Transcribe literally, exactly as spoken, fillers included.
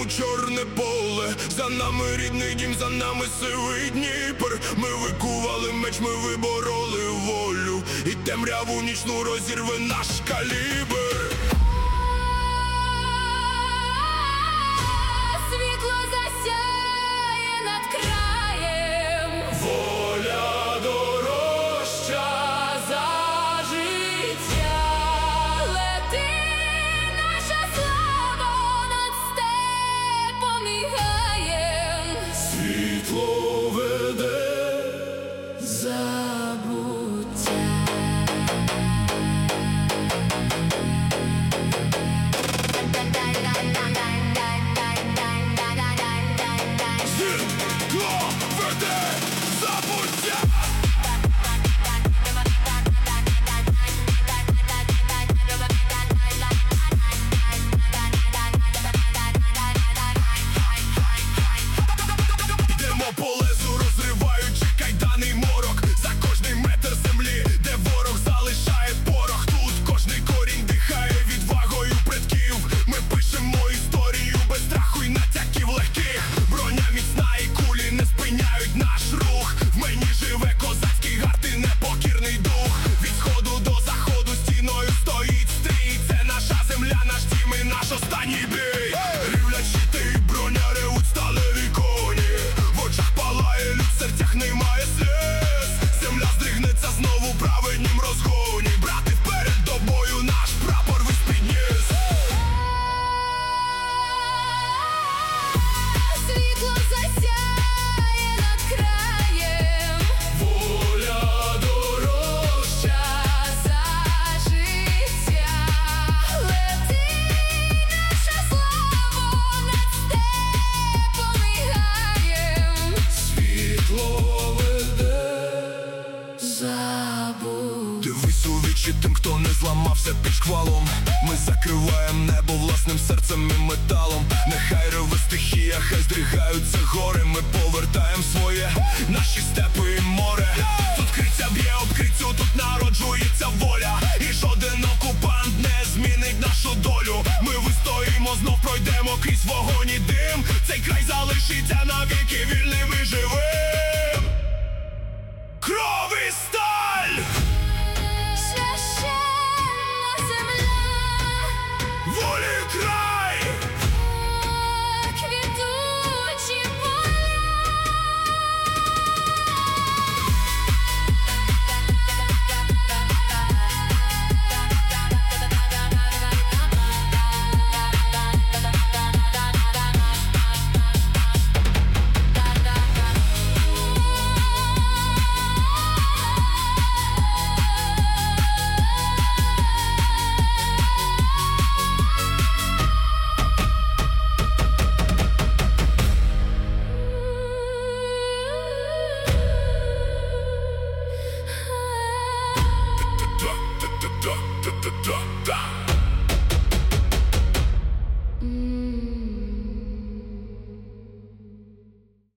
чорне поле. За нами рідний дім, за нами сивий Дніпр. Ми викували меч, ми вибороли волю, і темряву нічну розірве наш калібр. Світло засяє над краєм, воля дорожча за життя. лети наша слава над степом і гаєм. Світло веде Забуття. Світло веде забуття. Йдемо по лезу, розриваючи кайданий морок. За кожний метр землі, де ворог залишає порох. Тут кожний корінь дихає відвагою предків. Ми пишемо історію без страху й натяків легких. Броня міцна і кулі не спиняють наш рух. В мені живе козацький гард і непокірний дух. Від сходу до заходу стіною стоїть стрій. Це наша земля, наш дім і наш останній бій. Рівлять щити, броня ревуть сталеві коні. В очах палає люд, в серцях немає сліз. Земля здригнеться знову в праведнім розгоні. Брати, вперед до бою, наш прапор вись підніс. Світло засяє над краєм, Воля дорожча за життя. Лети наша слава над степом і гаєм. світло веде. Забуття. Дивись у вічі тим, хто не зламався під шквалом. Ми закриваємо небо власним серцем і металом. Нехай реве стихія, хай здригаються гори. Ми повертаємо своє, наші степи і море. Тут криця б'є об крицю, тут народжується воля. І жоден окупант не змінить нашу долю. Ми вистоїмо, знов пройдемо крізь вогонь і дим. Цей край залишиться навіки вільним і живим. Кров і сталь!